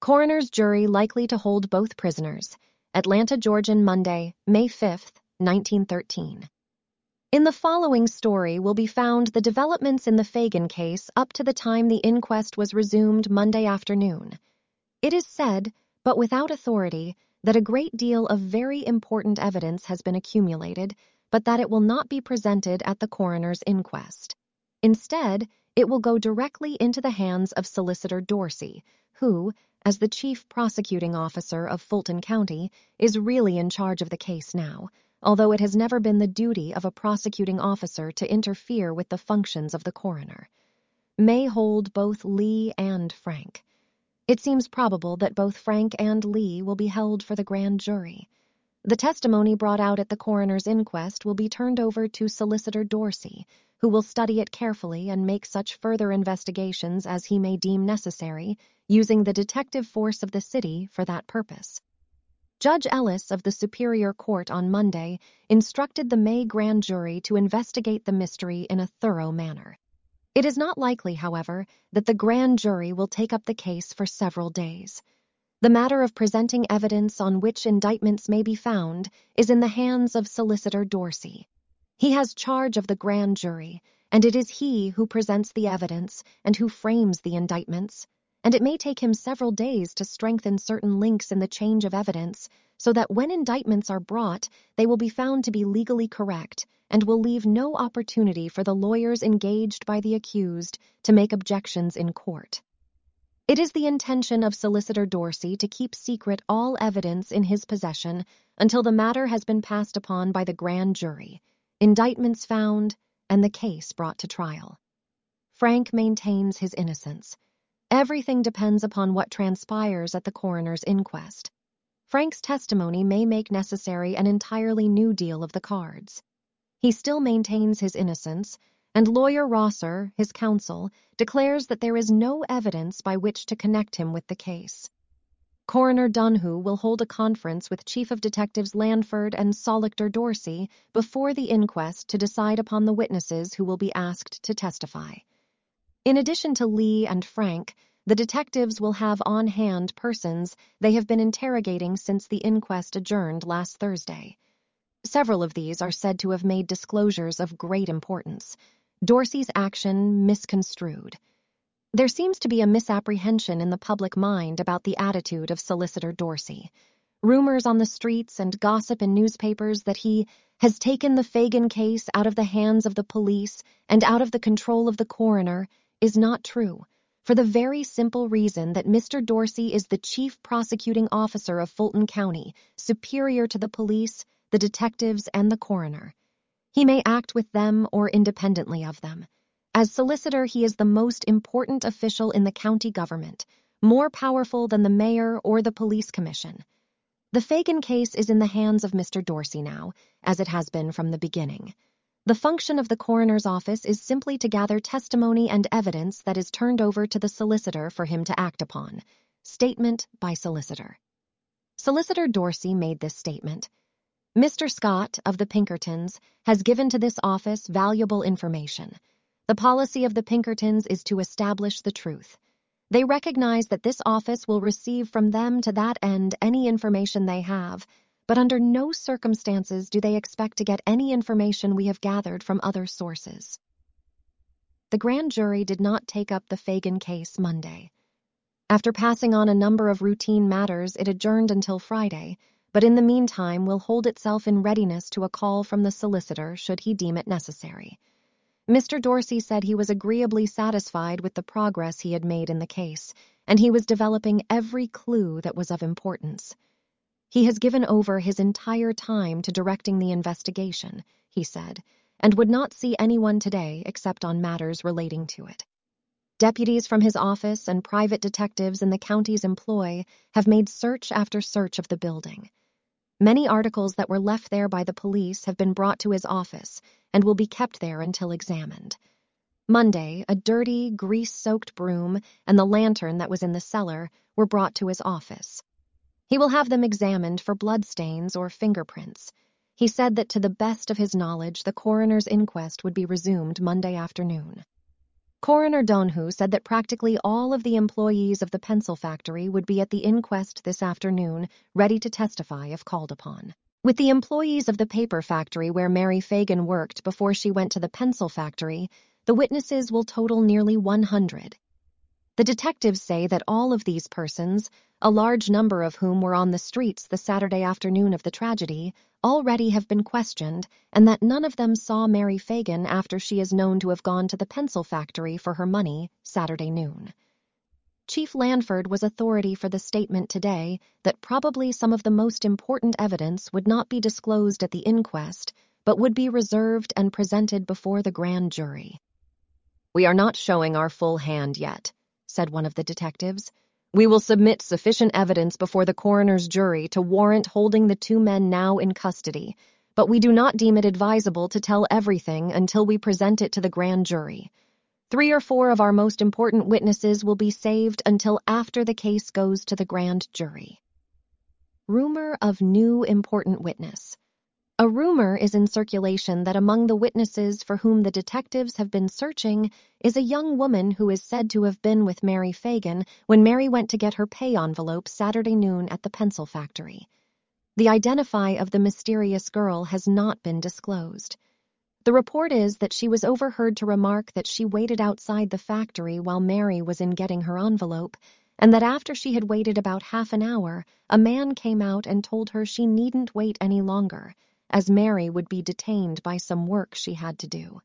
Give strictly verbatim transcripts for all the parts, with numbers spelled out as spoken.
Coroner's jury likely to hold both prisoners. Atlanta, Georgian, Monday, May fifth, nineteen thirteen. In the following story will be found the developments in the Fagan case up to the time the inquest was resumed Monday afternoon. It is said, but without authority, that a great deal of very important evidence has been accumulated, but that it will not be presented at the coroner's inquest. Instead, it will go directly into the hands of Solicitor Dorsey, who, as the chief prosecuting officer of Fulton County, is really in charge of the case now, although it has never been the duty of a prosecuting officer to interfere with the functions of the coroner. May hold both Lee and Frank. It seems probable that both Frank and Lee will be held for the grand jury. The testimony brought out at the coroner's inquest will be turned over to Solicitor Dorsey, who will study it carefully and make such further investigations as he may deem necessary, using the detective force of the city for that purpose. Judge Ellis of the Superior Court on Monday instructed the May grand jury to investigate the mystery in a thorough manner. It is not likely, however, that the grand jury will take up the case for several days. The matter of presenting evidence on which indictments may be found is in the hands of Solicitor Dorsey. He has charge of the grand jury, and it is he who presents the evidence and who frames the indictments, and it may take him several days to strengthen certain links in the change of evidence so that when indictments are brought, they will be found to be legally correct and will leave no opportunity for the lawyers engaged by the accused to make objections in court. It is the intention of Solicitor Dorsey to keep secret all evidence in his possession until the matter has been passed upon by the grand jury, indictments found, and the case brought to trial. Frank maintains his innocence. Everything depends upon what transpires at the coroner's inquest. Frank's testimony may make necessary an entirely new deal of the cards. He still maintains his innocence, and lawyer Rosser, his counsel, declares that there is no evidence by which to connect him with the case. Coroner Dunhu will hold a conference with Chief of Detectives Lanford and Solicitor Dorsey before the inquest to decide upon the witnesses who will be asked to testify. In addition to Lee and Frank, the detectives will have on hand persons they have been interrogating since the inquest adjourned last Thursday. Several of these are said to have made disclosures of great importance. Dorsey's action misconstrued. There seems to be a misapprehension in the public mind about the attitude of Solicitor Dorsey. Rumors on the streets and gossip in newspapers that he has taken the Fagan case out of the hands of the police and out of the control of the coroner is not true, for the very simple reason that Mister Dorsey is the chief prosecuting officer of Fulton County, superior to the police, the detectives, and the coroner. He may act with them or independently of them. As solicitor, he is the most important official in the county government, more powerful than the mayor or the police commission. The Fagan case is in the hands of Mister Dorsey now, as it has been from the beginning. The function of the coroner's office is simply to gather testimony and evidence that is turned over to the solicitor for him to act upon. Statement by solicitor. Solicitor Dorsey made this statement. Mister Scott of the Pinkertons has given to this office valuable information. The policy of the Pinkertons is to establish the truth. They recognize that this office will receive from them to that end any information they have, but under no circumstances do they expect to get any information we have gathered from other sources. The grand jury did not take up the Fagan case Monday. After passing on a number of routine matters, it adjourned until Friday, but in the meantime will hold itself in readiness to a call from the solicitor should he deem it necessary. Mister Dorsey said he was agreeably satisfied with the progress he had made in the case, and he was developing every clue that was of importance. He has given over his entire time to directing the investigation, he said, and would not see anyone today except on matters relating to it. Deputies from his office and private detectives in the county's employ have made search after search of the building. Many articles that were left there by the police have been brought to his office and will be kept there until examined. Monday, a dirty, grease-soaked broom and the lantern that was in the cellar were brought to his office. He will have them examined for bloodstains or fingerprints. He said that to the best of his knowledge, the coroner's inquest would be resumed Monday afternoon. Coroner Donahue said that practically all of the employees of the pencil factory would be at the inquest this afternoon, ready to testify if called upon. With the employees of the paper factory where Mary Fagan worked before she went to the pencil factory, the witnesses will total nearly one hundred. The detectives say that all of these persons, a large number of whom were on the streets the Saturday afternoon of the tragedy, already have been questioned, and that none of them saw Mary Fagan after she is known to have gone to the pencil factory for her money Saturday noon. Chief Lanford was authority for the statement today that probably some of the most important evidence would not be disclosed at the inquest, but would be reserved and presented before the grand jury. "We are not showing our full hand yet," said one of the detectives. "We will submit sufficient evidence before the coroner's jury to warrant holding the two men now in custody, but we do not deem it advisable to tell everything until we present it to the grand jury. Three or four of our most important witnesses will be saved until after the case goes to the grand jury." Rumor of new important witness. A rumor is in circulation that among the witnesses for whom the detectives have been searching is a young woman who is said to have been with Mary Fagan when Mary went to get her pay envelope Saturday noon at the pencil factory. The identity of the mysterious girl has not been disclosed. The report is that she was overheard to remark that she waited outside the factory while Mary was in getting her envelope, and that after she had waited about half an hour, a man came out and told her she needn't wait any longer, as Mary would be detained by some work she had to do.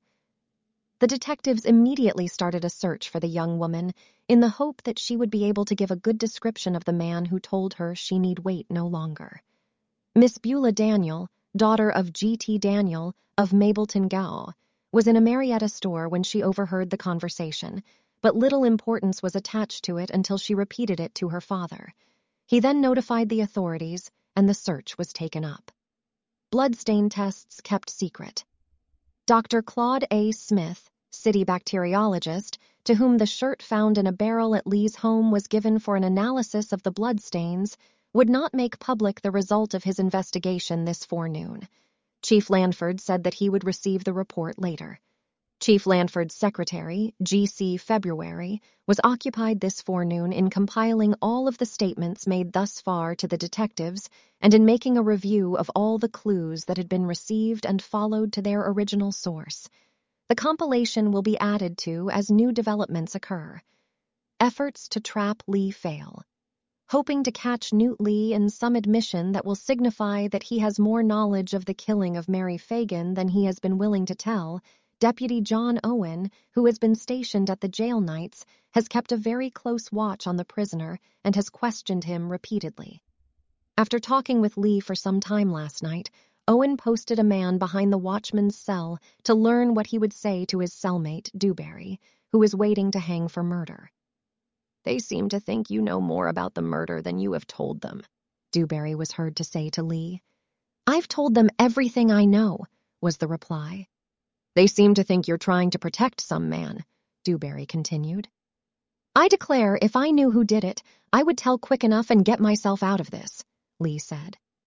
The detectives immediately started a search for the young woman in the hope that she would be able to give a good description of the man who told her she need wait no longer. Miss Beulah Daniel, daughter of G T Daniel of Mableton Gow, was in a Marietta store when she overheard the conversation, but little importance was attached to it until she repeated it to her father. He then notified the authorities, and the search was taken up. Bloodstain tests kept secret. Doctor Claude A. Smith, city bacteriologist, to whom the shirt found in a barrel at Lee's home was given for an analysis of the bloodstains, would not make public the result of his investigation this forenoon. Chief Lanford said that he would receive the report later. Chief Lanford's secretary, G C February, was occupied this forenoon in compiling all of the statements made thus far to the detectives and in making a review of all the clues that had been received and followed to their original source. The compilation will be added to as new developments occur. Efforts to trap Lee fail. Hoping to catch Newt Lee in some admission that will signify that he has more knowledge of the killing of Mary Fagan than he has been willing to tell, Deputy John Owen, who has been stationed at the jail nights, has kept a very close watch on the prisoner and has questioned him repeatedly. After talking with Lee for some time last night, Owen posted a man behind the watchman's cell to learn what he would say to his cellmate, Dewberry, who is waiting to hang for murder. "They seem to think you know more about the murder than you have told them," Dewberry was heard to say to Lee. "I've told them everything I know," was the reply. "They seem to think you're trying to protect some man," Dewberry continued. "I declare if I knew who did it, I would tell quick enough and get myself out of this," Lee said.